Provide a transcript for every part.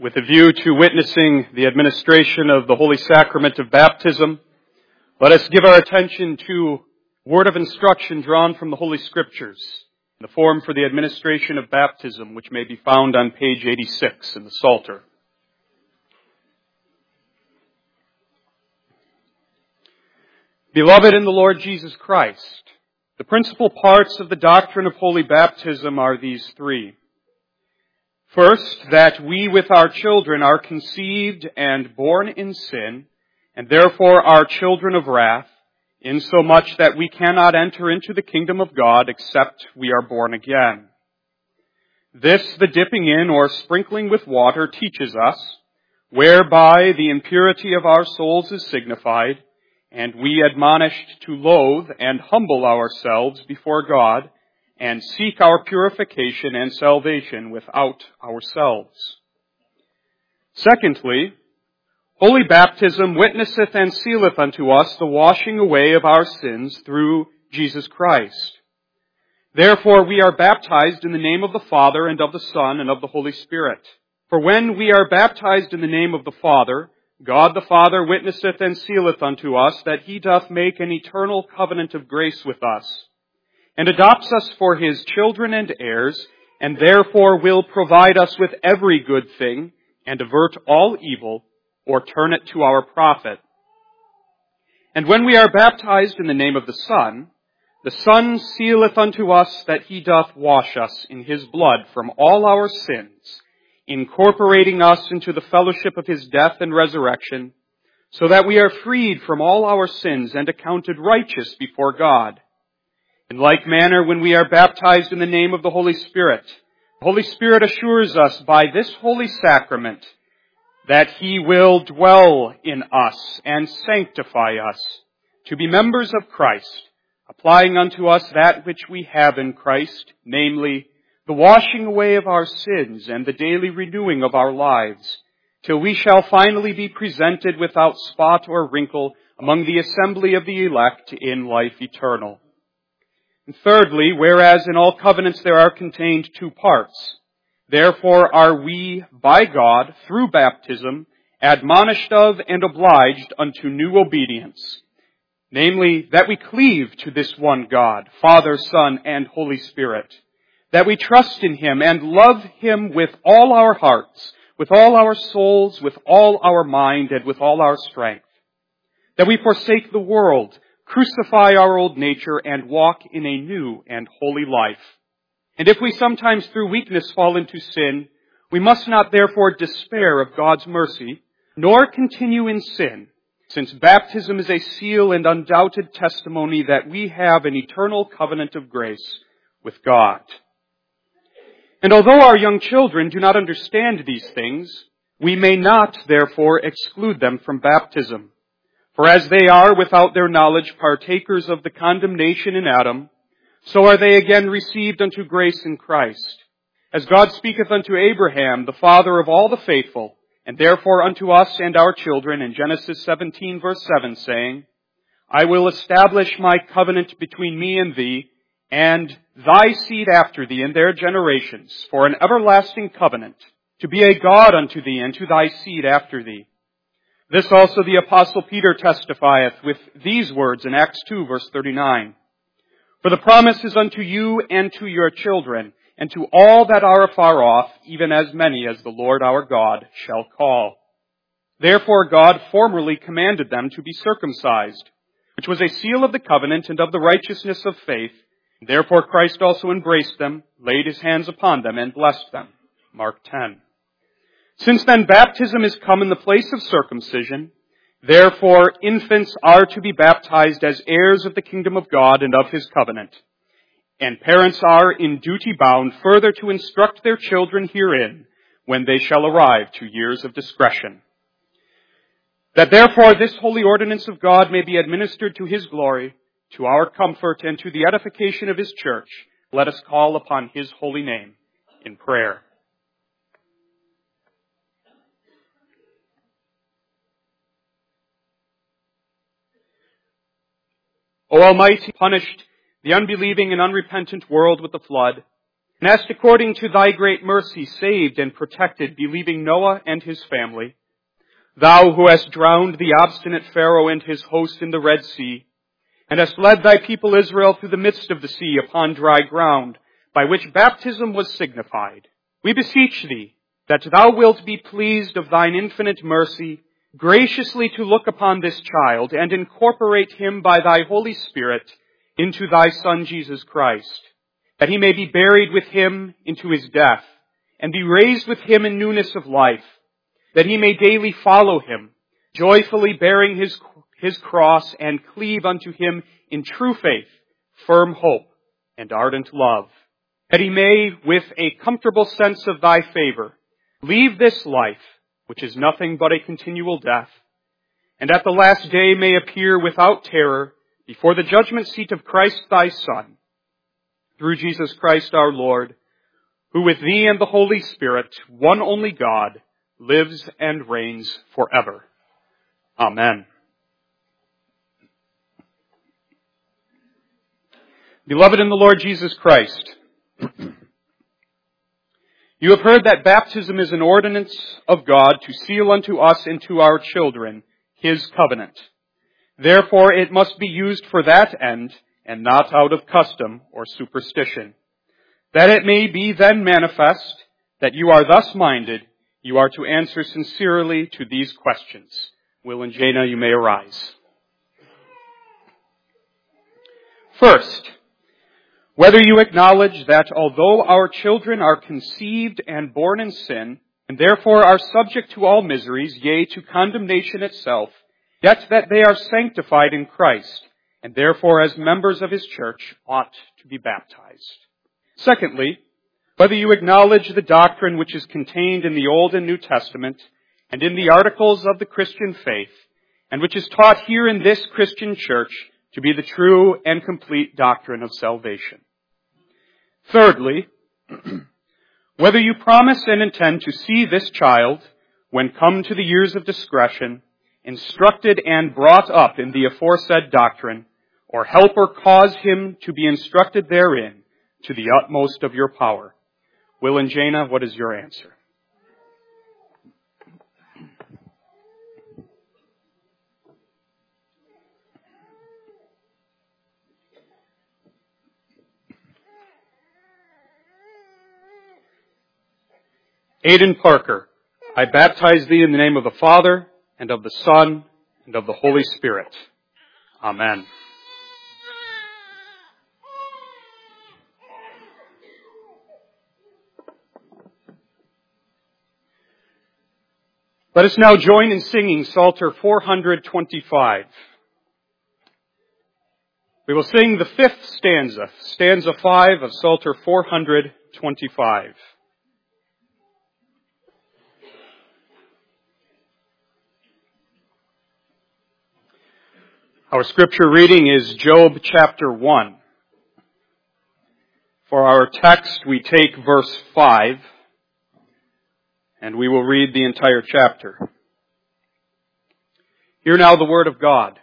With a view to witnessing the administration of the Holy Sacrament of Baptism, let us give our attention to a word of instruction drawn from the Holy Scriptures, in the form for the administration of baptism, which may be found on page 86 in the Psalter. Beloved in the Lord Jesus Christ, the principal parts of the doctrine of holy baptism are these three. First, that we with our children are conceived and born in sin, and therefore are children of wrath, insomuch that we cannot enter into the kingdom of God except we are born again. This the dipping in or sprinkling with water teaches us, whereby the impurity of our souls is signified, and we admonished to loathe and humble ourselves before God, and seek our purification and salvation without ourselves. Secondly, holy baptism witnesseth and sealeth unto us the washing away of our sins through Jesus Christ. Therefore we are baptized in the name of the Father, and of the Son, and of the Holy Spirit. For when we are baptized in the name of the Father, God the Father witnesseth and sealeth unto us that he doth make an eternal covenant of grace with us, and adopts us for his children and heirs, and therefore will provide us with every good thing, and avert all evil, or turn it to our profit. And when we are baptized in the name of the Son sealeth unto us that he doth wash us in his blood from all our sins, incorporating us into the fellowship of his death and resurrection, so that we are freed from all our sins and accounted righteous before God. In like manner, when we are baptized in the name of the Holy Spirit assures us by this holy sacrament that he will dwell in us and sanctify us to be members of Christ, applying unto us that which we have in Christ, namely, the washing away of our sins and the daily renewing of our lives, till we shall finally be presented without spot or wrinkle among the assembly of the elect in life eternal. And thirdly, whereas in all covenants there are contained two parts, therefore are we, by God, through baptism, admonished of and obliged unto new obedience, namely, that we cleave to this one God, Father, Son, and Holy Spirit, that we trust in him and love him with all our hearts, with all our souls, with all our mind, and with all our strength, that we forsake the world, crucify our old nature, and walk in a new and holy life. And if we sometimes through weakness fall into sin, we must not therefore despair of God's mercy, nor continue in sin, since baptism is a seal and undoubted testimony that we have an eternal covenant of grace with God. And although our young children do not understand these things, we may not therefore exclude them from baptism. For as they are, without their knowledge, partakers of the condemnation in Adam, so are they again received unto grace in Christ. As God speaketh unto Abraham, the father of all the faithful, and therefore unto us and our children in Genesis 17 verse 7, saying, I will establish my covenant between me and thee, and thy seed after thee in their generations, for an everlasting covenant, to be a God unto thee and to thy seed after thee. This also the Apostle Peter testifieth with these words in Acts 2 verse 39. For the promise is unto you and to your children, and to all that are afar off, even as many as the Lord our God shall call. Therefore God formerly commanded them to be circumcised, which was a seal of the covenant and of the righteousness of faith. Therefore Christ also embraced them, laid his hands upon them, and blessed them. Mark 10. Since then baptism is come in the place of circumcision, therefore infants are to be baptized as heirs of the kingdom of God and of his covenant. And parents are in duty bound further to instruct their children herein when they shall arrive to years of discretion. That therefore this holy ordinance of God may be administered to his glory, to our comfort, and to the edification of his church, let us call upon his holy name in prayer. O Almighty, punished the unbelieving and unrepentant world with the flood, and hast according to thy great mercy saved and protected believing Noah and his family. Thou who hast drowned the obstinate Pharaoh and his host in the Red Sea, and hast led thy people Israel through the midst of the sea upon dry ground, by which baptism was signified. We beseech thee that thou wilt be pleased of thine infinite mercy, graciously to look upon this child and incorporate him by thy Holy Spirit into thy Son Jesus Christ, that he may be buried with him into his death, and be raised with him in newness of life, that he may daily follow him, joyfully bearing his cross, and cleave unto him in true faith, firm hope, and ardent love, that he may, with a comfortable sense of thy favor, leave this life, which is nothing but a continual death, and at the last day may appear without terror before the judgment seat of Christ thy Son, through Jesus Christ our Lord, who with thee and the Holy Spirit, one only God, lives and reigns forever. Amen. Beloved in the Lord Jesus Christ, you have heard that baptism is an ordinance of God to seal unto us and to our children his covenant. Therefore it must be used for that end, and not out of custom or superstition. That it may be then manifest that you are thus minded, you are to answer sincerely to these questions. Will and Jana, you may arise. First, whether you acknowledge that although our children are conceived and born in sin, and therefore are subject to all miseries, yea, to condemnation itself, yet that they are sanctified in Christ, and therefore as members of his church ought to be baptized. Secondly, whether you acknowledge the doctrine which is contained in the Old and New Testament and in the articles of the Christian faith, and which is taught here in this Christian church to be the true and complete doctrine of salvation. Thirdly, whether you promise and intend to see this child, when come to the years of discretion, instructed and brought up in the aforesaid doctrine, or help or cause him to be instructed therein to the utmost of your power. Will and Jana, what is your answer? Aidan Parker, I baptize thee in the name of the Father, and of the Son, and of the Holy Spirit. Amen. Let us now join in singing Psalter 425. We will sing the fifth stanza, stanza 5 of Psalter 425. Our scripture reading is Job chapter 1. For our text, we take verse 5, and we will read the entire chapter. Hear now the word of God.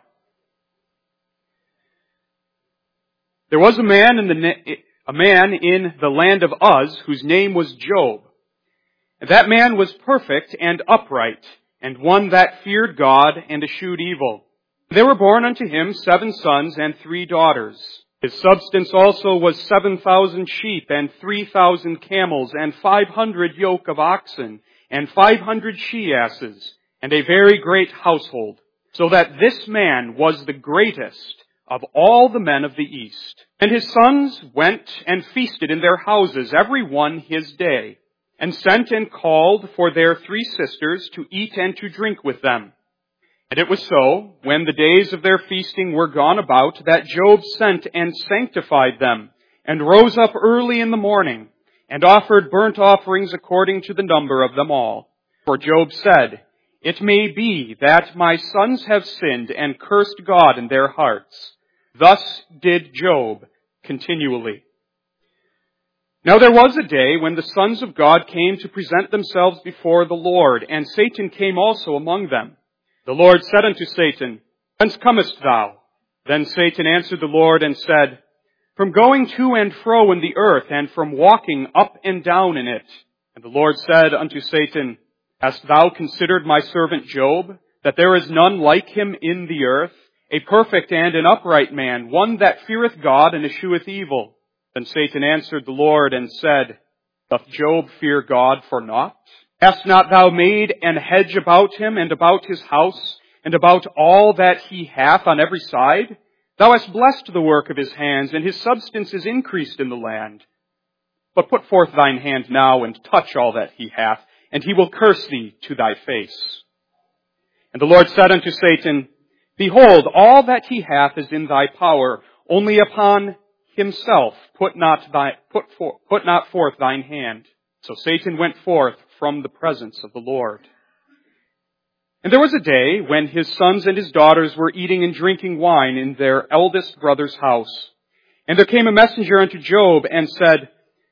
There was a man in the land of Uz whose name was Job. And that man was perfect and upright, and one that feared God and eschewed evil. There were born unto him 7 sons and 3 daughters. His substance also was 7,000 sheep and 3,000 camels and 500 yoke of oxen and 500 she-asses and a very great household, so that this man was the greatest of all the men of the East. And his sons went and feasted in their houses, every one his day, and sent and called for their 3 sisters to eat and to drink with them. And it was so, when the days of their feasting were gone about, that Job sent and sanctified them, and rose up early in the morning, and offered burnt offerings according to the number of them all. For Job said, It may be that my sons have sinned and cursed God in their hearts. Thus did Job continually. Now there was a day when the sons of God came to present themselves before the Lord, and Satan came also among them. The Lord said unto Satan, Whence comest thou? Then Satan answered the Lord and said, from going to and fro in the earth, and from walking up and down in it. And the Lord said unto Satan, Hast thou considered my servant Job, that there is none like him in the earth, a perfect and an upright man, one that feareth God and escheweth evil? Then Satan answered the Lord and said, Doth Job fear God for naught? Hast not thou made an hedge about him, and about his house, and about all that he hath on every side? Thou hast blessed the work of his hands, and his substance is increased in the land. But put forth thine hand now, and touch all that he hath, and he will curse thee to thy face. And the Lord said unto Satan, Behold, all that he hath is in thy power, only upon himself put not forth thine hand. So Satan went forth from the presence of the Lord. And there was a day when his sons and his daughters were eating and drinking wine in their eldest brother's house. And there came a messenger unto Job and said,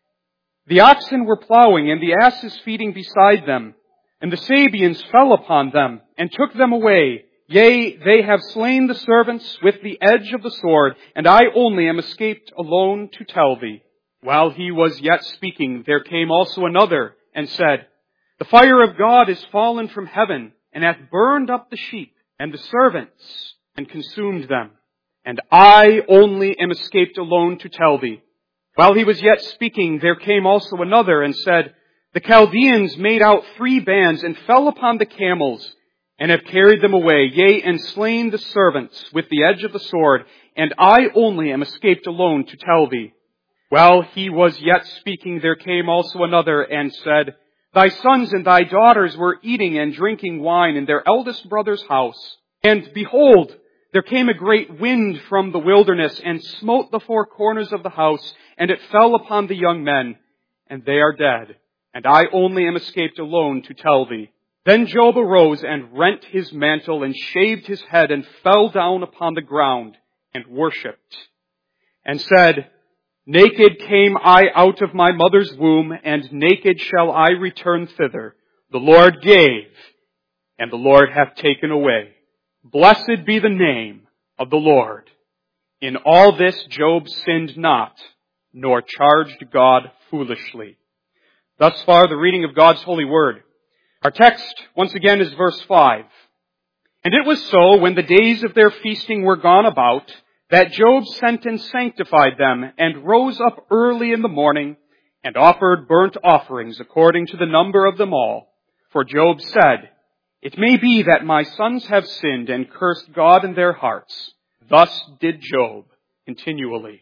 The oxen were plowing, and the asses feeding beside them, and the Sabeans fell upon them, and took them away. Yea, they have slain the servants with the edge of the sword, and I only am escaped alone to tell thee. While he was yet speaking, there came also another, and said, The fire of God is fallen from heaven, and hath burned up the sheep and the servants, and consumed them. And I only am escaped alone to tell thee. While he was yet speaking, there came also another, and said, The Chaldeans made out 3 bands, and fell upon the camels, and have carried them away, yea, and slain the servants with the edge of the sword, and I only am escaped alone to tell thee. While he was yet speaking, there came also another, and said, Thy sons and thy daughters were eating and drinking wine in their eldest brother's house. And behold, there came a great wind from the wilderness, and smote the 4 corners of the house, and it fell upon the young men, and they are dead. And I only am escaped alone to tell thee. Then Job arose and rent his mantle, and shaved his head, and fell down upon the ground, and worshipped, and said, Naked came I out of my mother's womb, and naked shall I return thither. The Lord gave, and the Lord hath taken away. Blessed be the name of the Lord. In all this Job sinned not, nor charged God foolishly. Thus far, the reading of God's holy word. Our text, once again, is verse 5. And it was so, when the days of their feasting were gone about, that Job sent and sanctified them, and rose up early in the morning, and offered burnt offerings according to the number of them all. For Job said, It may be that my sons have sinned and cursed God in their hearts. Thus did Job continually.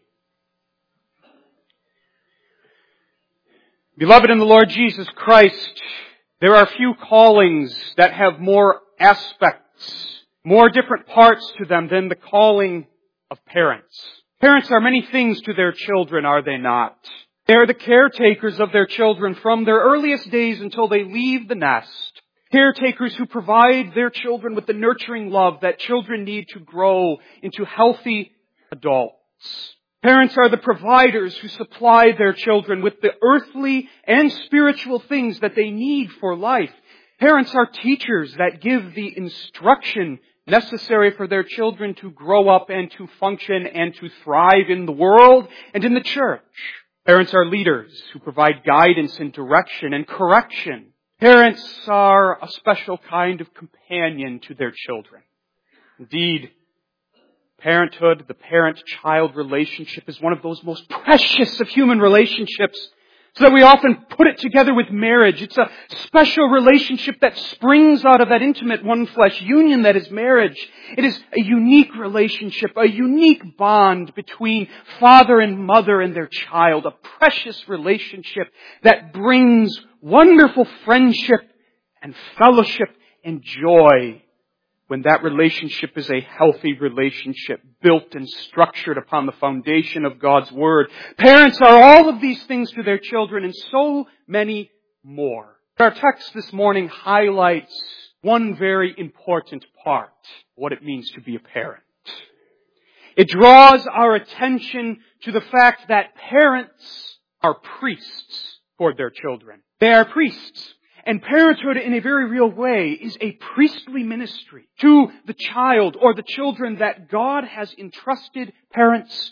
Beloved in the Lord Jesus Christ, there are few callings that have more aspects, more different parts to them than the calling of parents. Parents are many things to their children, are they not? They are the caretakers of their children from their earliest days until they leave the nest. Caretakers who provide their children with the nurturing love that children need to grow into healthy adults. Parents are the providers who supply their children with the earthly and spiritual things that they need for life. Parents are teachers that give the instruction necessary for their children to grow up and to function and to thrive in the world and in the church. Parents are leaders who provide guidance and direction and correction. Parents are a special kind of companion to their children. Indeed, parenthood, the parent-child relationship, is one of those most precious of human relationships, so that we often put it together with marriage. It's a special relationship that springs out of that intimate one-flesh union that is marriage. It is a unique relationship, a unique bond between father and mother and their child, a precious relationship that brings wonderful friendship and fellowship and joy when that relationship is a healthy relationship built and structured upon the foundation of God's Word. Parents are all of these things to their children and so many more. Our text this morning highlights one very important part, what it means to be a parent. It draws our attention to the fact that parents are priests for their children. They are priests. And parenthood, in a very real way, is a priestly ministry to the child or the children that God has entrusted parents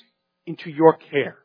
into your care.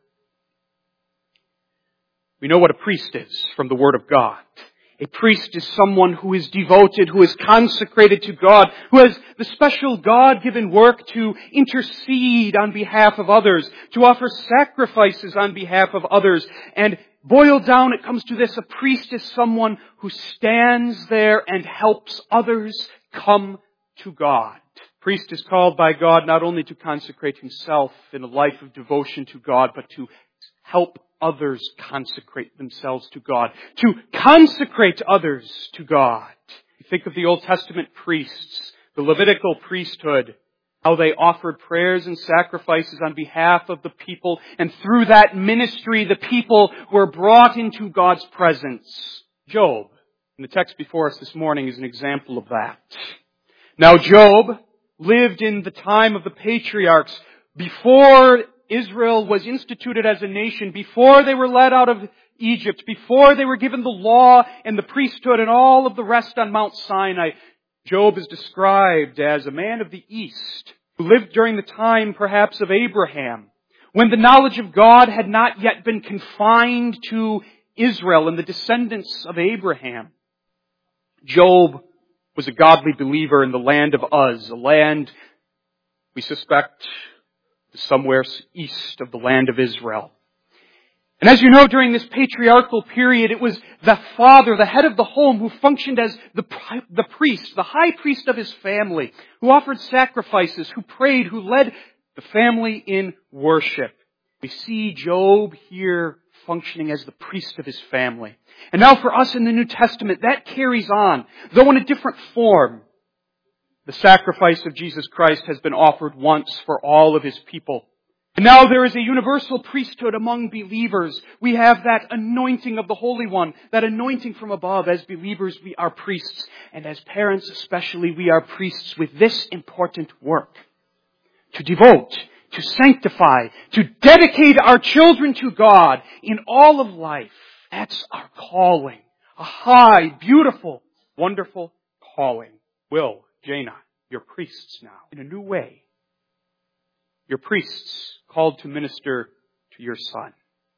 We know what a priest is from the Word of God. A priest is someone who is devoted, who is consecrated to God, who has the special God-given work to intercede on behalf of others, to offer sacrifices on behalf of others. And boiled down, it comes to this: a priest is someone who stands there and helps others come to God. A priest is called by God not only to consecrate himself in a life of devotion to God, but to help others consecrate themselves to God, to consecrate others to God. You think of the Old Testament priests, the Levitical priesthood, how they offered prayers and sacrifices on behalf of the people, and through that ministry the people were brought into God's presence. Job, in the text before us this morning, is an example of that. Now Job lived in the time of the patriarchs, before Israel was instituted as a nation, before they were led out of Egypt, before they were given the law and the priesthood and all of the rest on Mount Sinai. Job is described as a man of the East, who lived during the time perhaps of Abraham, when the knowledge of God had not yet been confined to Israel and the descendants of Abraham. Job was a godly believer in the land of Uz, a land we suspect somewhere east of the land of Israel. And as you know, during this patriarchal period, it was the father, the head of the home, who functioned as the priest, the high priest of his family, who offered sacrifices, who prayed, who led the family in worship. We see Job here functioning as the priest of his family. And now for us in the New Testament, that carries on, though in a different form. The sacrifice of Jesus Christ has been offered once for all of His people. And now there is a universal priesthood among believers. We have that anointing of the Holy One, that anointing from above. As believers, we are priests. And as parents especially, we are priests with this important work: to devote, to sanctify, to dedicate our children to God in all of life. That's our calling. A high, beautiful, wonderful calling. Will, Jaina, you're priests now in a new way. You're priests called to minister to your son,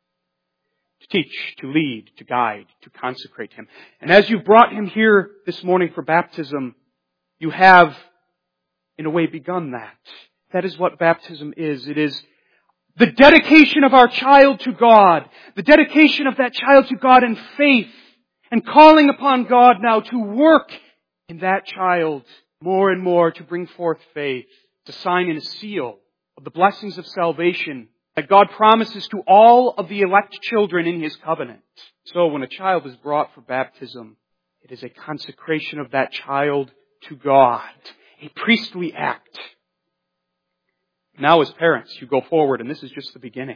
to teach, to lead, to guide, to consecrate him. And as you brought him here this morning for baptism, you have, in a way, begun that. That is what baptism is. It is the dedication of our child to God, the dedication of that child to God in faith, and calling upon God now to work in that child more and more to bring forth faith, to sign in a seal of the blessings of salvation that God promises to all of the elect children in His covenant. So when a child is brought for baptism, it is a consecration of that child to God, a priestly act. Now as parents, you go forward, and this is just the beginning.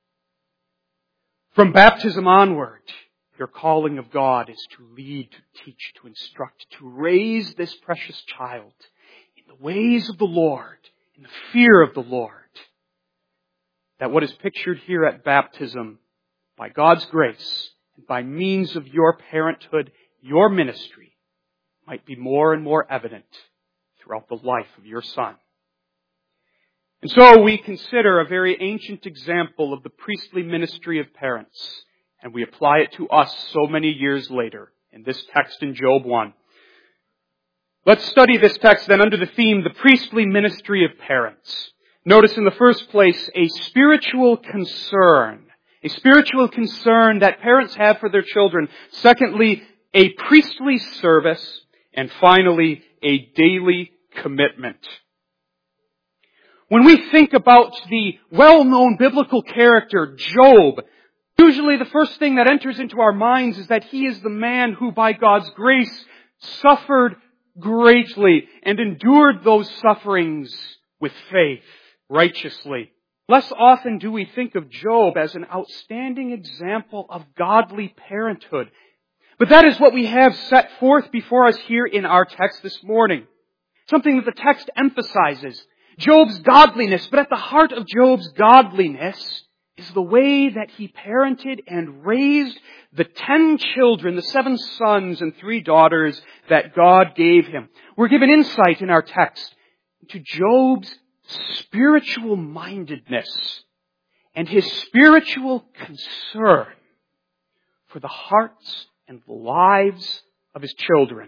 From baptism onward, your calling of God is to lead, to teach, to instruct, to raise this precious child in the ways of the Lord, in the fear of the Lord. That what is pictured here at baptism, by God's grace, and by means of your parenthood, your ministry, might be more and more evident throughout the life of your son. And so we consider a very ancient example of the priestly ministry of parents, and we apply it to us so many years later in this text in Job 1. Let's study this text then under the theme, the priestly ministry of parents. Notice in the first place a spiritual concern that parents have for their children. Secondly, a priestly service. And finally, a daily commitment. When we think about the well-known biblical character, Job, usually the first thing that enters into our minds is that he is the man who, by God's grace, suffered greatly and endured those sufferings with faith, righteously. Less often do we think of Job as an outstanding example of godly parenthood. But that is what we have set forth before us here in our text this morning. Something that the text emphasizes. Job's godliness, but at the heart of Job's godliness is the way that he parented and raised the 10 children, the 7 sons and 3 daughters that God gave him. We're given insight in our text into Job's spiritual mindedness and his spiritual concern for the hearts and the lives of his children.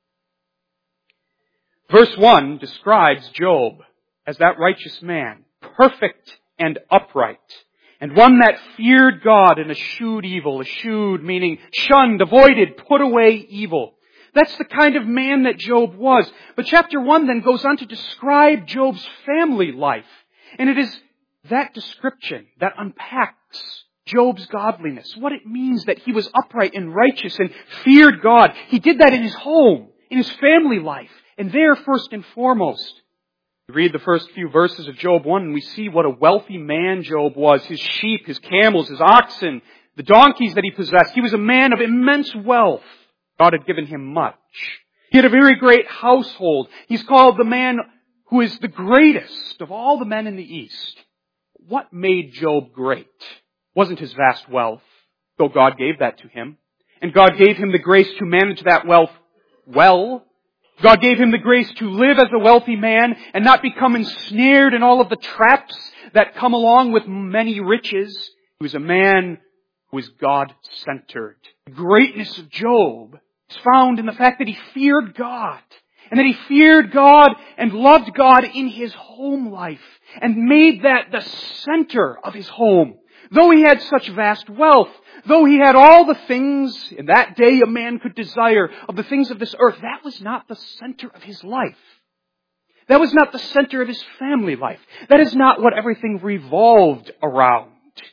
Verse 1 describes Job as that righteous man, perfect and upright, and one that feared God and eschewed evil. Eschewed meaning shunned, avoided, put away evil. That's the kind of man that Job was. But chapter 1 then goes on to describe Job's family life. And it is that description that unpacks Job's godliness, what it means that he was upright and righteous and feared God. He did that in his home, in his family life, and there first and foremost. We read the first few verses of Job 1 and we see what a wealthy man Job was. His sheep, his camels, his oxen, the donkeys that he possessed. He was a man of immense wealth. God had given him much. He had a very great household. He's called the man who is the greatest of all the men in the East. What made Job great? Wasn't his vast wealth, though God gave that to him. And God gave him the grace to manage that wealth well. God gave him the grace to live as a wealthy man and not become ensnared in all of the traps that come along with many riches. He was a man who was God-centered. The greatness of Job is found in the fact that he feared God. And that he feared God and loved God in his home life and made that the center of his home. Though he had such vast wealth, though he had all the things in that day a man could desire of the things of this earth, that was not the center of his life. That was not the center of his family life. That is not what everything revolved around.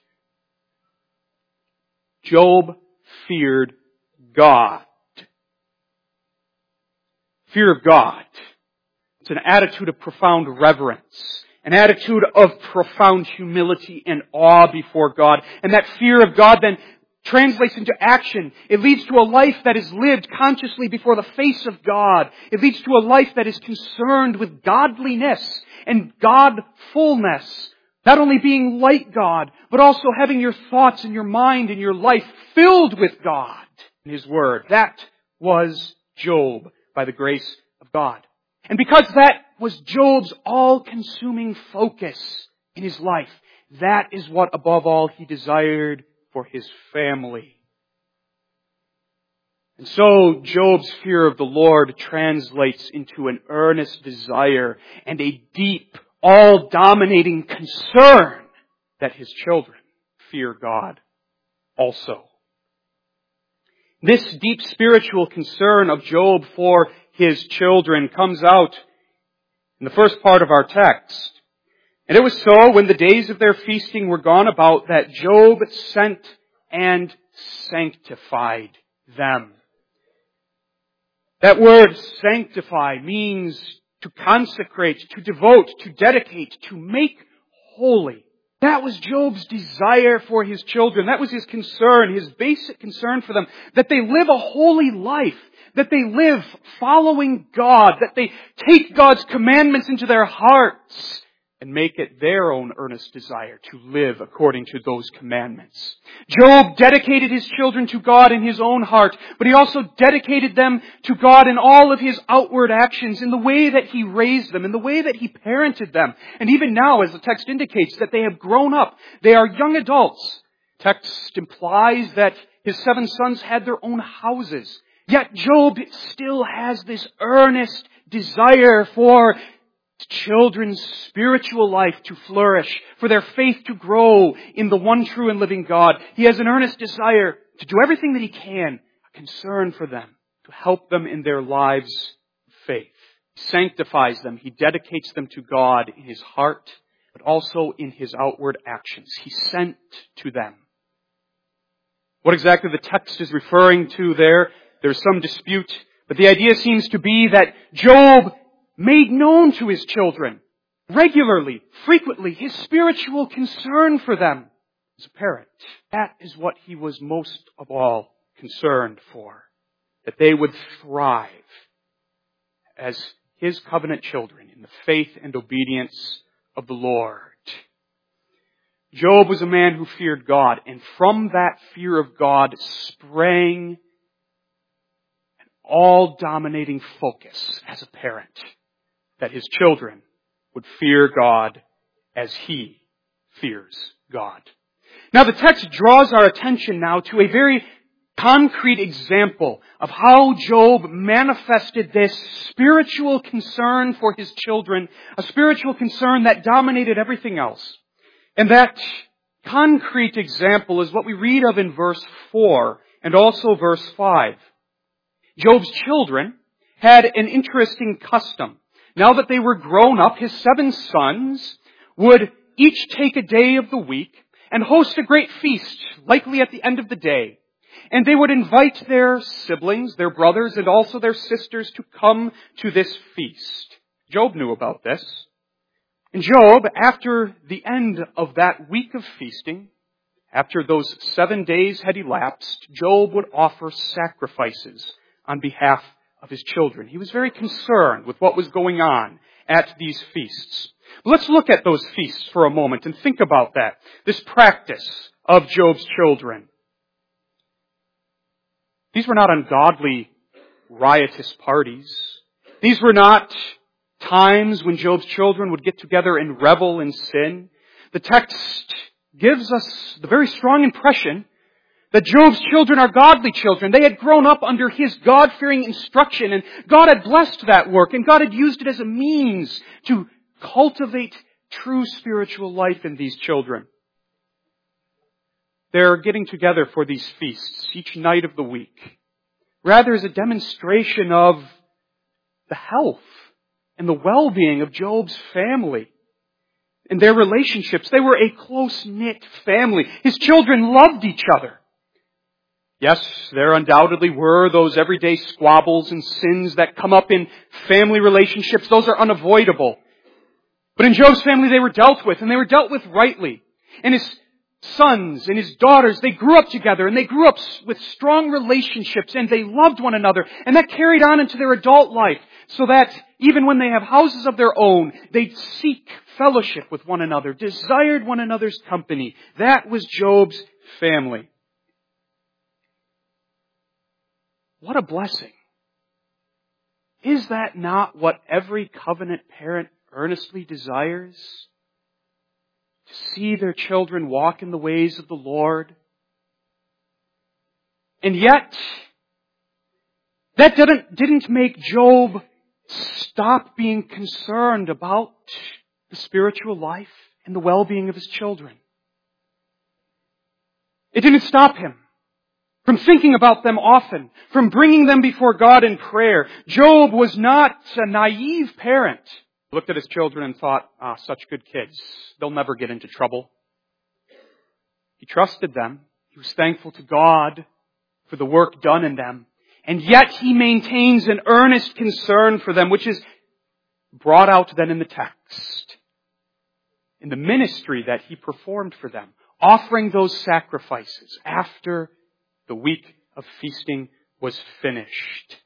Job feared God. Fear of God. It's an attitude of profound reverence. An attitude of profound humility and awe before God. And that fear of God then translates into action. It leads to a life that is lived consciously before the face of God. It leads to a life that is concerned with godliness and Godfulness. Not only being like God, but also having your thoughts and your mind and your life filled with God and His Word. That was Job by the grace of God. And because that was Job's all-consuming focus in his life, that is what above all he desired for his family. And so Job's fear of the Lord translates into an earnest desire and a deep, all-dominating concern that his children fear God also. This deep spiritual concern of Job for his children comes out in the first part of our text. And it was so when the days of their feasting were gone about that Job sent and sanctified them. That word sanctify means to consecrate, to devote, to dedicate, to make holy. That was Job's desire for his children. That was his concern, his basic concern for them, that they live a holy life, that they live following God, that they take God's commandments into their hearts and make it their own earnest desire to live according to those commandments. Job dedicated his children to God in his own heart, but he also dedicated them to God in all of his outward actions, in the way that he raised them, in the way that he parented them. And even now, as the text indicates, that they have grown up. They are young adults. The text implies that his 7 sons had their own houses. Yet Job still has this earnest desire for children's spiritual life to flourish, for their faith to grow in the one true and living God. He has an earnest desire to do everything that he can, a concern for them, to help them in their lives of faith. He sanctifies them. He dedicates them to God in his heart, but also in his outward actions. He sent to them. What exactly the text is referring to there, there's some dispute, but the idea seems to be that Job made known to his children regularly, frequently, his spiritual concern for them as a parent. That is what he was most of all concerned for, that they would thrive as his covenant children in the faith and obedience of the Lord. Job was a man who feared God, and from that fear of God sprang an all-dominating focus as a parent, that his children would fear God as he fears God. Now the text draws our attention now to a very concrete example of how Job manifested this spiritual concern for his children, a spiritual concern that dominated everything else. And that concrete example is what we read of in verse 4 and also verse 5. Job's children had an interesting custom. Now that they were grown up, his 7 sons would each take a day of the week and host a great feast, likely at the end of the day. And they would invite their siblings, their brothers, and also their sisters to come to this feast. Job knew about this. And Job, after the end of that week of feasting, after those 7 days had elapsed, Job would offer sacrifices on behalf of his children. He was very concerned with what was going on at these feasts. Let's look at those feasts for a moment and think about that, this practice of Job's children. These were not ungodly, riotous parties. These were not times when Job's children would get together and revel in sin. The text gives us the very strong impression that Job's children are godly children. They had grown up under his God-fearing instruction, and God had blessed that work, and God had used it as a means to cultivate true spiritual life in these children. They're getting together for these feasts each night of the week, rather as a demonstration of the health and the well-being of Job's family and their relationships. They were a close-knit family. His children loved each other. Yes, there undoubtedly were those everyday squabbles and sins that come up in family relationships. Those are unavoidable. But in Job's family, they were dealt with, and they were dealt with rightly. And his sons and his daughters, they grew up together, and they grew up with strong relationships, and they loved one another. And that carried on into their adult life, so that even when they have houses of their own, they seek fellowship with one another, desired one another's company. That was Job's family. What a blessing. Is that not what every covenant parent earnestly desires? To see their children walk in the ways of the Lord. And yet, that didn't make Job stop being concerned about the spiritual life and the well-being of his children. It didn't stop him from thinking about them often, from bringing them before God in prayer. Job was not a naive parent. He looked at his children and thought, such good kids. They'll never get into trouble. He trusted them. He was thankful to God for the work done in them. And yet he maintains an earnest concern for them, which is brought out then in the text. In the ministry that he performed for them, offering those sacrifices after the week of feasting was finished.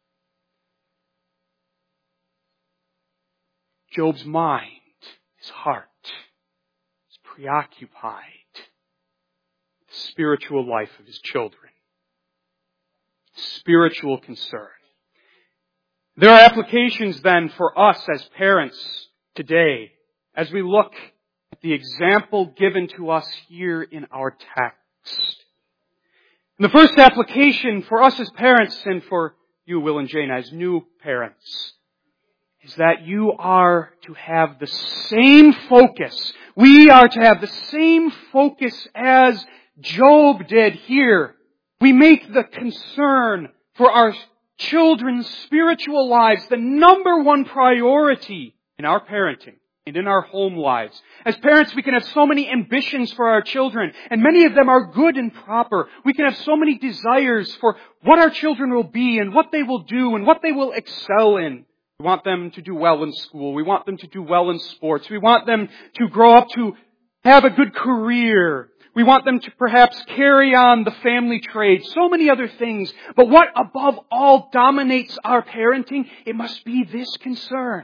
Job's mind, his heart, is preoccupied with the spiritual life of his children. Spiritual concern. There are applications then for us as parents today as we look at the example given to us here in our text. And the first application for us as parents and for you, Will and Jane, as new parents, is that you are to have the same focus. We are to have the same focus as Job did here. We make the concern for our children's spiritual lives the number one priority in our parenting and in our home lives. As parents, we can have so many ambitions for our children, and many of them are good and proper. We can have so many desires for what our children will be and what they will do and what they will excel in. We want them to do well in school. We want them to do well in sports. We want them to grow up to have a good career. We want them to perhaps carry on the family trade. So many other things. But what above all dominates our parenting? It must be this concern.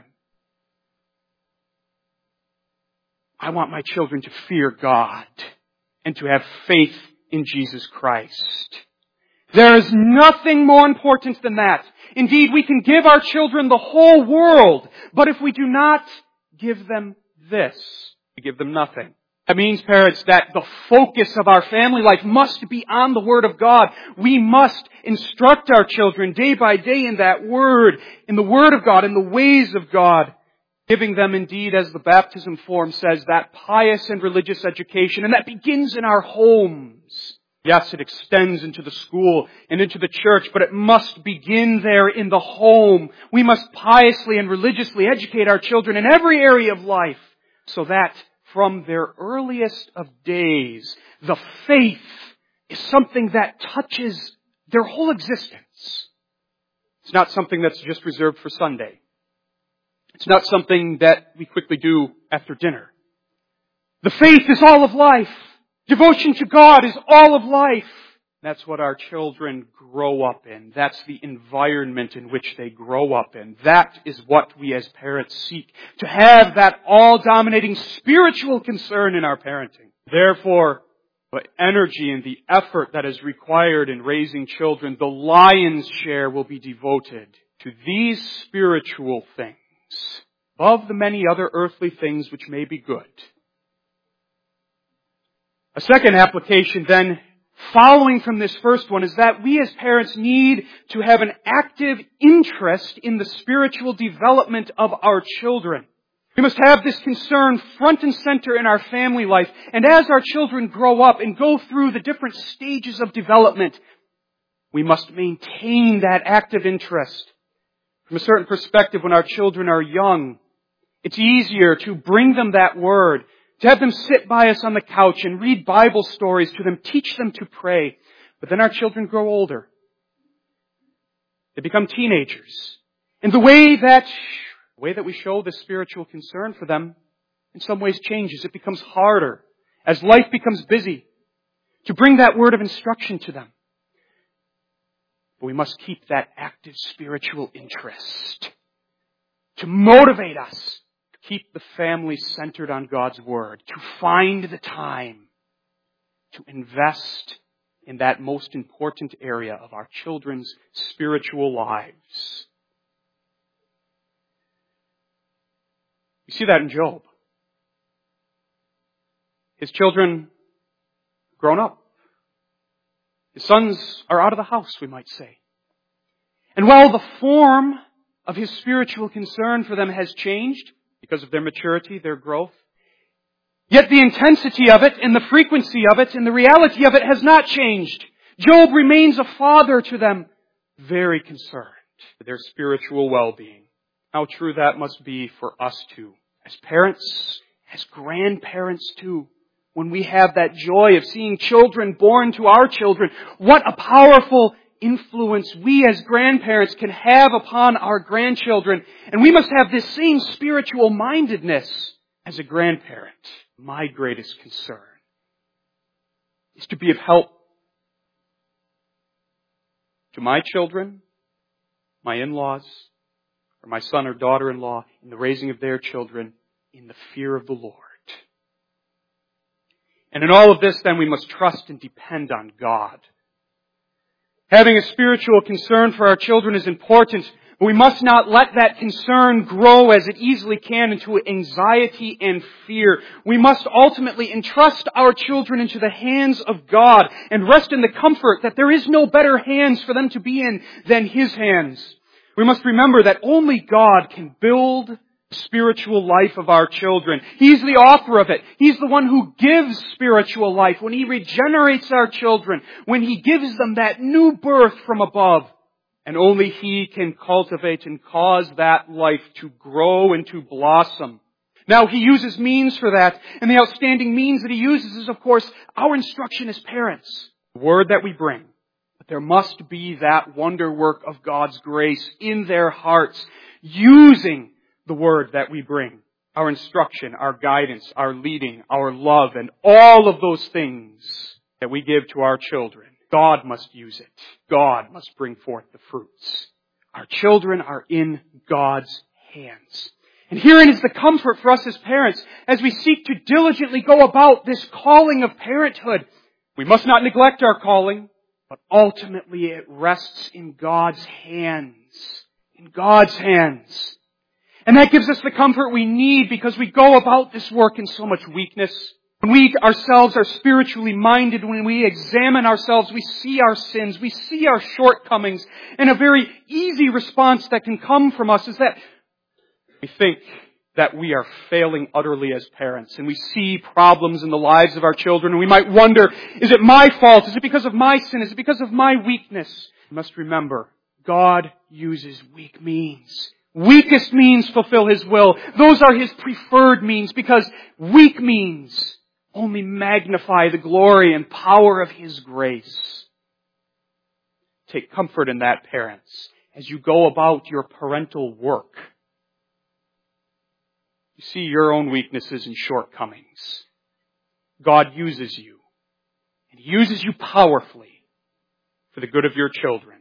I want my children to fear God and to have faith in Jesus Christ. There is nothing more important than that. Indeed, we can give our children the whole world, but if we do not give them this, we give them nothing. That means, parents, that the focus of our family life must be on the Word of God. We must instruct our children day by day in that Word, in the Word of God, in the ways of God, giving them indeed, as the baptism form says, that pious and religious education, and that begins in our homes. Yes, it extends into the school and into the church, but it must begin there in the home. We must piously and religiously educate our children in every area of life, so that from their earliest of days, the faith is something that touches their whole existence. It's not something that's just reserved for Sunday. It's not something that we quickly do after dinner. The faith is all of life. Devotion to God is all of life. That's what our children grow up in. That's the environment in which they grow up in. That is what we as parents seek. To have that all-dominating spiritual concern in our parenting. Therefore, the energy and the effort that is required in raising children, the lion's share will be devoted to these spiritual things, above the many other earthly things which may be good. A second application then, following from this first one, is that we as parents need to have an active interest in the spiritual development of our children. We must have this concern front and center in our family life. And as our children grow up and go through the different stages of development, we must maintain that active interest. From a certain perspective, when our children are young, it's easier to bring them that Word, to have them sit by us on the couch and read Bible stories to them, teach them to pray. But then our children grow older. They become teenagers. And the way that we show this spiritual concern for them in some ways changes. It becomes harder as life becomes busy to bring that word of instruction to them. But we must keep that active spiritual interest to motivate us. Keep the family centered on God's Word, to find the time to invest in that most important area of our children's spiritual lives. You see that in Job. His children grown up. His sons are out of the house, we might say. And while the form of his spiritual concern for them has changed, because of their maturity, their growth, yet the intensity of it and the frequency of it and the reality of it has not changed. Job remains a father to them, very concerned for their spiritual well-being. How true that must be for us too, as parents, as grandparents too. When we have that joy of seeing children born to our children, what a powerful influence we as grandparents can have upon our grandchildren. And we must have this same spiritual mindedness as a grandparent. My greatest concern is to be of help to my children, my in-laws, or my son or daughter-in-law in the raising of their children in the fear of the Lord. And in all of this, then, we must trust and depend on God. Having a spiritual concern for our children is important, but we must not let that concern grow as it easily can into anxiety and fear. We must ultimately entrust our children into the hands of God and rest in the comfort that there is no better hands for them to be in than His hands. We must remember that only God can build the spiritual life of our children. He's the author of it. He's the one who gives spiritual life. When He regenerates our children, when He gives them that new birth from above, and only He can cultivate and cause that life to grow and to blossom. Now, He uses means for that, and the outstanding means that He uses is, of course, our instruction as parents, the word that we bring. But there must be that wonder work of God's grace in their hearts, using the word that we bring, our instruction, our guidance, our leading, our love, and all of those things that we give to our children. God must use it. God must bring forth the fruits. Our children are in God's hands. And herein is the comfort for us as parents as we seek to diligently go about this calling of parenthood. We must not neglect our calling, but ultimately it rests in God's hands. In God's hands. And that gives us the comfort we need because we go about this work in so much weakness. When we ourselves are spiritually minded, when we examine ourselves, we see our sins, we see our shortcomings, and a very easy response that can come from us is that we think that we are failing utterly as parents, and we see problems in the lives of our children, and we might wonder, is it my fault? Is it because of my sin? Is it because of my weakness? You must remember, God uses weak means. Weakest means fulfill His will. Those are His preferred means, because weak means only magnify the glory and power of His grace. Take comfort in that, parents, as you go about your parental work. You see your own weaknesses and shortcomings. God uses you, and He uses you powerfully for the good of your children.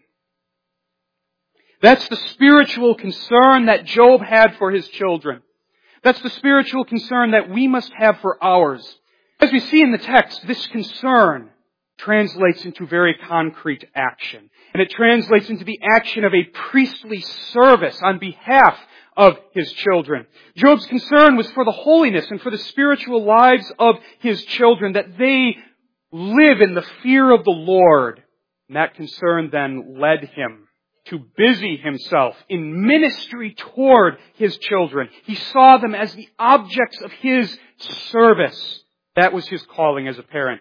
That's the spiritual concern that Job had for his children. That's the spiritual concern that we must have for ours. As we see in the text, this concern translates into very concrete action. And it translates into the action of a priestly service on behalf of his children. Job's concern was for the holiness and for the spiritual lives of his children, that they live in the fear of the Lord. And that concern then led him to busy himself in ministry toward his children. He saw them as the objects of his service. That was his calling as a parent.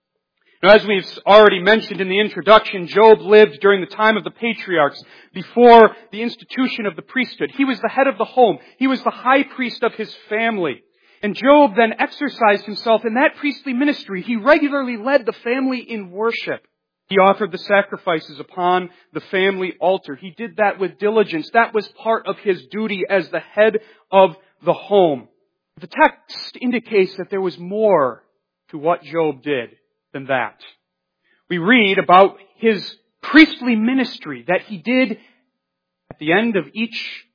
Now, as we've already mentioned in the introduction, Job lived during the time of the patriarchs, before the institution of the priesthood. He was the head of the home. He was the high priest of his family. And Job then exercised himself in that priestly ministry. He regularly led the family in worship. He offered the sacrifices upon the family altar. He did that with diligence. That was part of his duty as the head of the home. The text indicates that there was more to what Job did than that. We read about his priestly ministry that he did at the end of each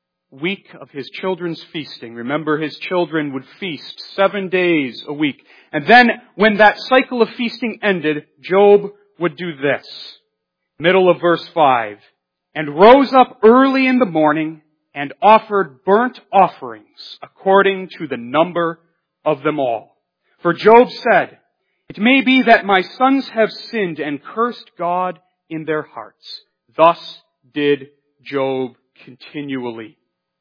week of his children's feasting. Remember, his children would feast 7 days a week. And then when that cycle of feasting ended, Job would do this. Middle of verse 5. And rose up early in the morning and offered burnt offerings according to the number of them all. For Job said, it may be that my sons have sinned and cursed God in their hearts. Thus did Job continually.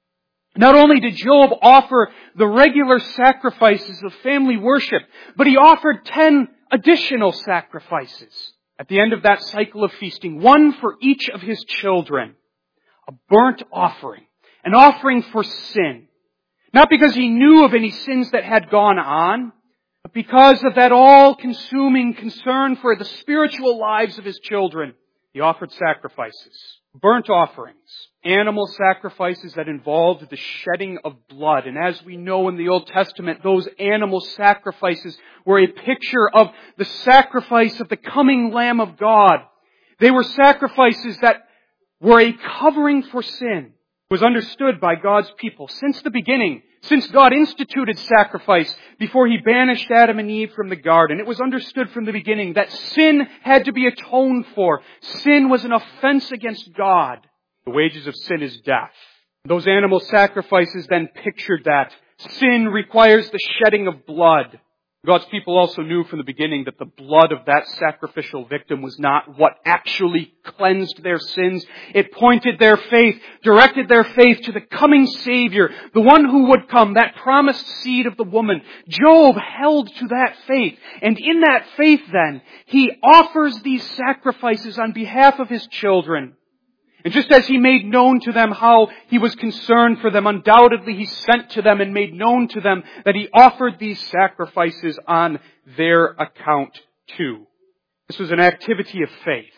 Not only did Job offer the regular sacrifices of family worship, but he offered 10 additional sacrifices at the end of that cycle of feasting, one for each of his children. A burnt offering, an offering for sin. Not because he knew of any sins that had gone on, but because of that all-consuming concern for the spiritual lives of his children. He offered sacrifices, burnt offerings, animal sacrifices that involved the shedding of blood. And as we know in the Old Testament, those animal sacrifices were a picture of the sacrifice of the coming Lamb of God. They were sacrifices that were a covering for sin. It was understood by God's people since the beginning, since God instituted sacrifice before He banished Adam and Eve from the garden. It was understood from the beginning that sin had to be atoned for. Sin was an offense against God. The wages of sin is death. Those animal sacrifices then pictured that. Sin requires the shedding of blood. God's people also knew from the beginning that the blood of that sacrificial victim was not what actually cleansed their sins. It pointed their faith, directed their faith to the coming Savior, the one who would come, that promised seed of the woman. Job held to that faith. And in that faith then, he offers these sacrifices on behalf of his children. And just as he made known to them how he was concerned for them, undoubtedly he sent to them and made known to them that he offered these sacrifices on their account too. This was an activity of faith,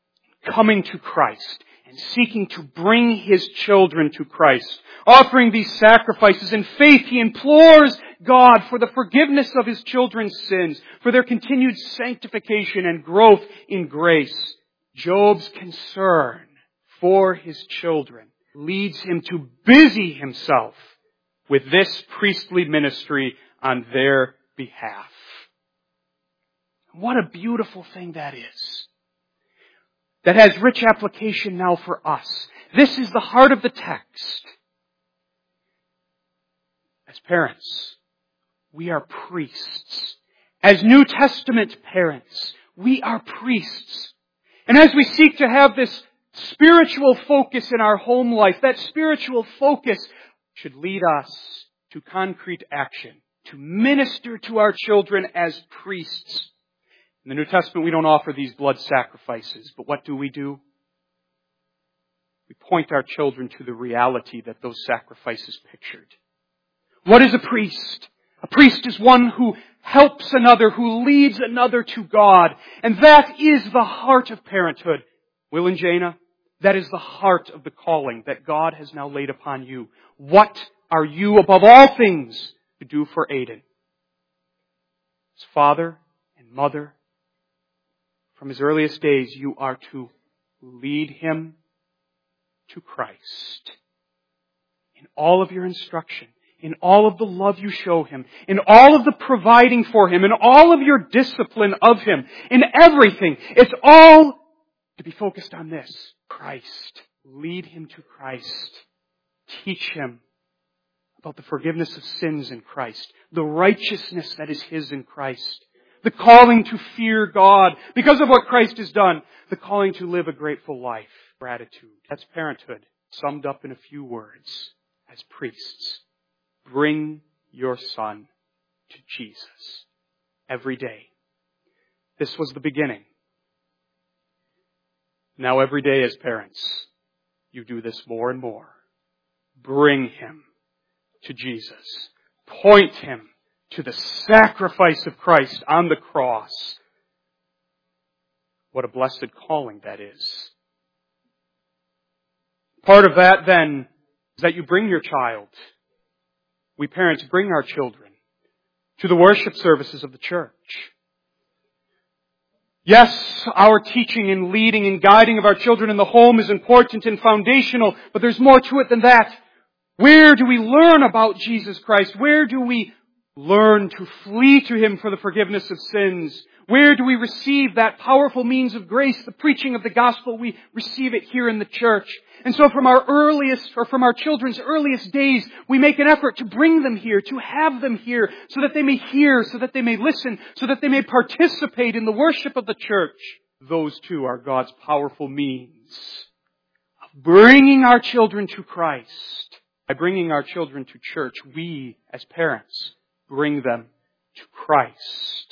coming to Christ and seeking to bring his children to Christ. Offering these sacrifices in faith, he implores God for the forgiveness of his children's sins, for their continued sanctification and growth in grace. Job's concern for his children leads him to busy himself with this priestly ministry on their behalf. What a beautiful thing that is. That has rich application now for us. This is the heart of the text. As parents, we are priests. As New Testament parents, we are priests. And as we seek to have this spiritual focus in our home life, that spiritual focus should lead us to concrete action, to minister to our children as priests. In the New Testament, we don't offer these blood sacrifices, but what do? We point our children to the reality that those sacrifices pictured. What is a priest? A priest is one who helps another, who leads another to God. And that is the heart of parenthood. Will and Jana, that is the heart of the calling that God has now laid upon you. What are you, above all things, to do for Aiden? His father and mother, from his earliest days, you are to lead him to Christ. In all of your instruction, in all of the love you show him, in all of the providing for him, in all of your discipline of him, in everything, it's all to be focused on this. Christ. Lead him to Christ. Teach him about the forgiveness of sins in Christ, the righteousness that is his in Christ, the calling to fear God because of what Christ has done, the calling to live a grateful life, gratitude. That's parenthood, summed up in a few words as priests. Bring your son to Jesus every day. This was the beginning. Now every day as parents, you do this more and more. Bring him to Jesus. Point him to the sacrifice of Christ on the cross. What a blessed calling that is. Part of that then is that you bring your child. We parents bring our children to the worship services of the church. Yes, our teaching and leading and guiding of our children in the home is important and foundational, but there's more to it than that. Where do we learn about Jesus Christ? Where do we learn to flee to him for the forgiveness of sins? Where do we receive that powerful means of grace, the preaching of the gospel? We receive it here in the church. And so from our children's earliest days, we make an effort to bring them here, to have them here, so that they may hear, so that they may listen, so that they may participate in the worship of the church. Those two are God's powerful means of bringing our children to Christ. By bringing our children to church, we, as parents, bring them to Christ.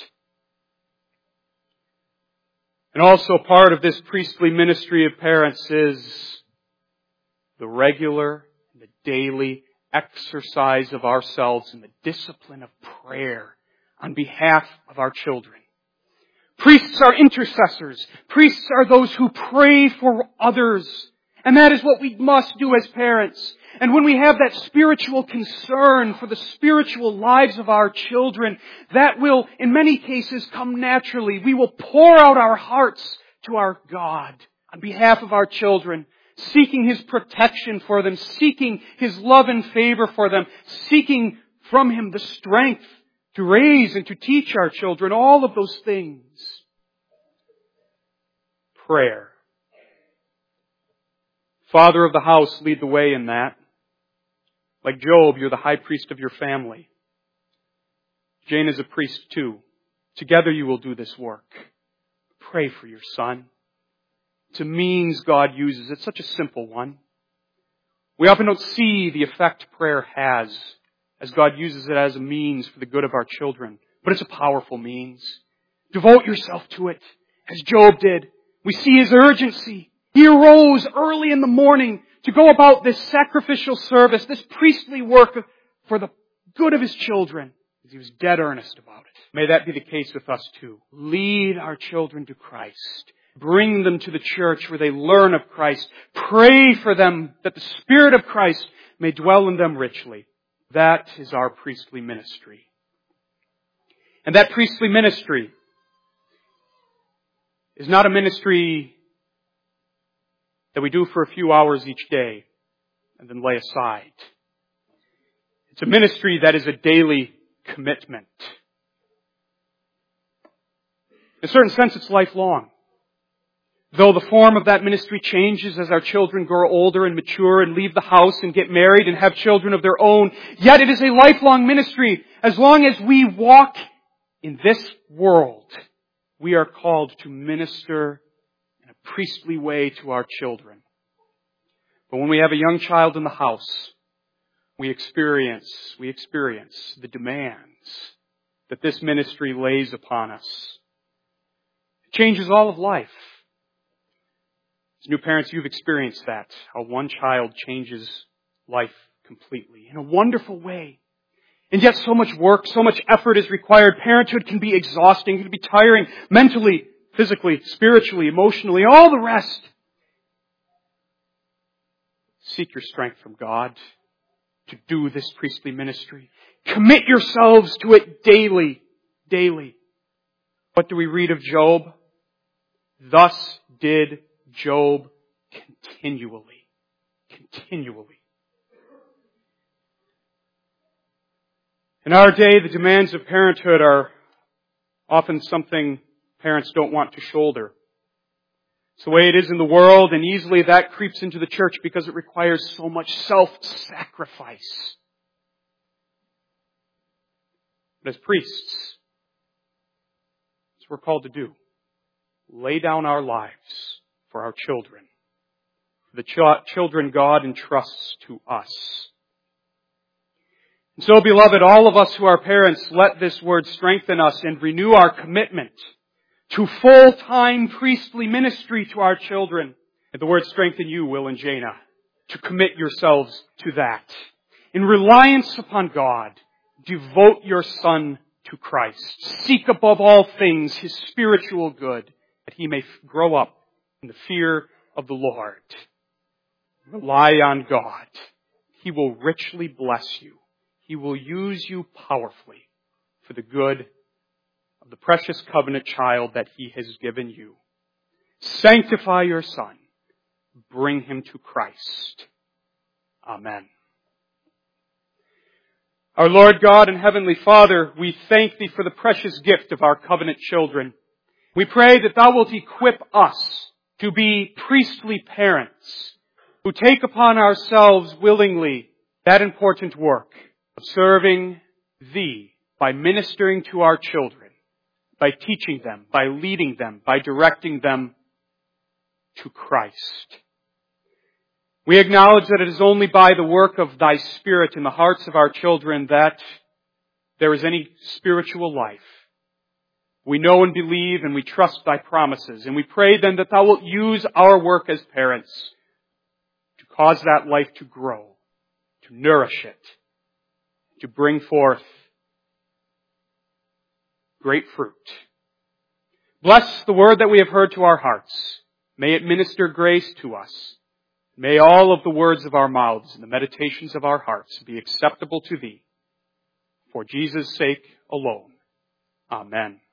And also part of this priestly ministry of parents is the regular, the daily exercise of ourselves in the discipline of prayer on behalf of our children. Priests are intercessors. Priests are those who pray for others. And that is what we must do as parents. And when we have that spiritual concern for the spiritual lives of our children, that will, in many cases, come naturally. We will pour out our hearts to our God on behalf of our children, seeking His protection for them, seeking His love and favor for them, seeking from Him the strength to raise and to teach our children, all of those things. Prayer. Father of the house, lead the way in that. Like Job, you're the high priest of your family. Jane is a priest too. Together you will do this work. Pray for your son. It's a means God uses. It's such a simple one. We often don't see the effect prayer has as God uses it as a means for the good of our children. But it's a powerful means. Devote yourself to it, as Job did. We see his urgency. He arose early in the morning to go about this sacrificial service, this priestly work for the good of his children. He was dead earnest about it. May that be the case with us too. Lead our children to Christ. Bring them to the church where they learn of Christ. Pray for them that the Spirit of Christ may dwell in them richly. That is our priestly ministry. And that priestly ministry is not a ministry that we do for a few hours each day and then lay aside. It's a ministry that is a daily commitment. In a certain sense, it's lifelong. Though the form of that ministry changes as our children grow older and mature and leave the house and get married and have children of their own, yet it is a lifelong ministry As long as we walk in this world, we are called to minister in a priestly way to our children. But when we have a young child in the house, we experience the demands that this ministry lays upon us. It changes all of life. As new parents, you've experienced that, how one child changes life completely in a wonderful way. And yet so much work, so much effort is required. Parenthood can be exhausting, it can be tiring mentally, physically, spiritually, emotionally, all the rest. Seek your strength from God to do this priestly ministry. Commit yourselves to it daily. What do we read of Job? Thus did Job continually. In our day, the demands of parenthood are often something parents don't want to shoulder. It's the way it is in the world, and easily that creeps into the church because it requires so much self-sacrifice. But as priests, that's what we're called to do. Lay down our lives for our children, for the children God entrusts to us. And so, beloved, all of us who are parents, let this word strengthen us and renew our commitment to full-time priestly ministry to our children. And the word strengthen you, Will and Jana, to commit yourselves to that. In reliance upon God, devote your son to Christ. Seek above all things His spiritual good, that he may grow up in the fear of the Lord. Rely on God. He will richly bless you. He will use you powerfully for the good of the precious covenant child that He has given you. Sanctify your son. Bring him to Christ. Amen. Our Lord God and Heavenly Father, we thank Thee for the precious gift of our covenant children. We pray that Thou wilt equip us to be priestly parents who take upon ourselves willingly that important work of serving Thee by ministering to our children, by teaching them, by leading them, by directing them to Christ. We acknowledge that it is only by the work of Thy Spirit in the hearts of our children that there is any spiritual life. We know and believe and we trust Thy promises, and we pray then that Thou wilt use our work as parents to cause that life to grow, to nourish it, to bring forth great fruit. Bless the word that we have heard to our hearts. May it minister grace to us. May all of the words of our mouths and the meditations of our hearts be acceptable to Thee. For Jesus' sake alone. Amen.